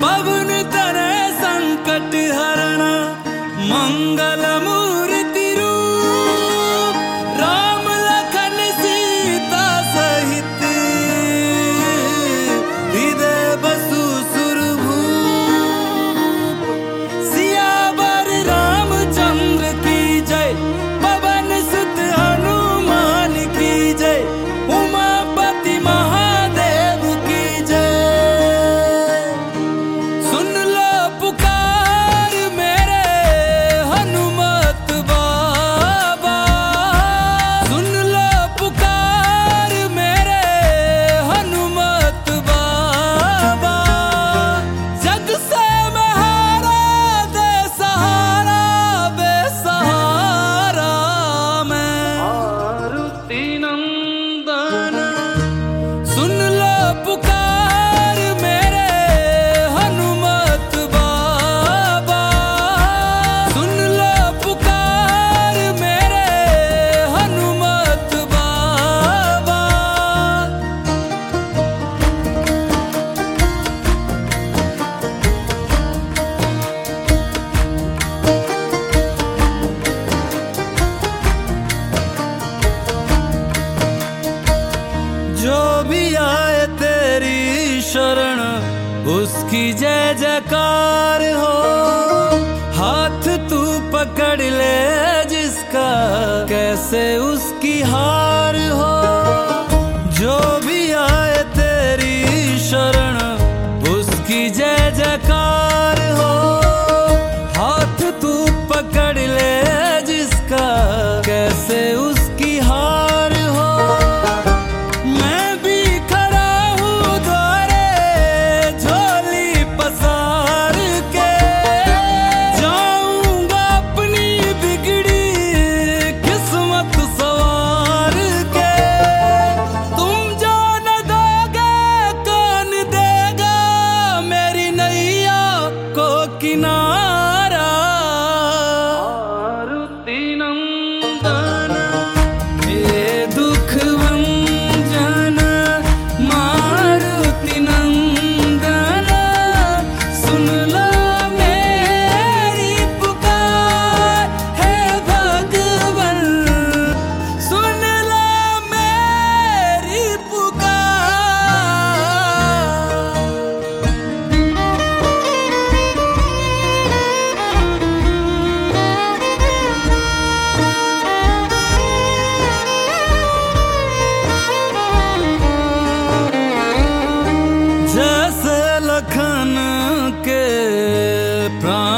पवन तनय संकट हरण मंगल मूर्ति रूप राम लखन सीता सहित हृदय बसु सुरभूप। सियावर रामचंद्र की जय, पवन सुत हनुमान की जय, उमापति महादेव की जय। सुन लो पुकार मेरे हनुमत बाबा, सुन लो पुकार मेरे हनुमत बाबा। जग से मैं हारा दे सहारा, बेसहारा मैं मारुति नंदन। सुन लो पुकार मेरे हनुमत बाबा, सुन लो पुकार मेरे हनुमत बाबा। जो भी आए तेरी शरण उसकी जय जयकार हो। हाथ तू पकड़ ले जिसका कैसे उसकी हार हो। जो भी आए तेरी शरण उसकी जय जयकार हो। हाथ तू पकड़ ले जिसका कैसे उसकी हार हो। मैं भी खड़ा हूँ द्वारे झोली पसार के, जाऊंगा अपनी बिगड़ी किस्मत सवार के। तुम जो न दोगे कौन देगा मेरी नैया को किनारा। मारुति नंदन हे दुख भंजन, मारुति नंदन। सुन लो मेरी पुकार हे भगवन, सुन लो मेरी पुकार। जैसे लखन के प्राण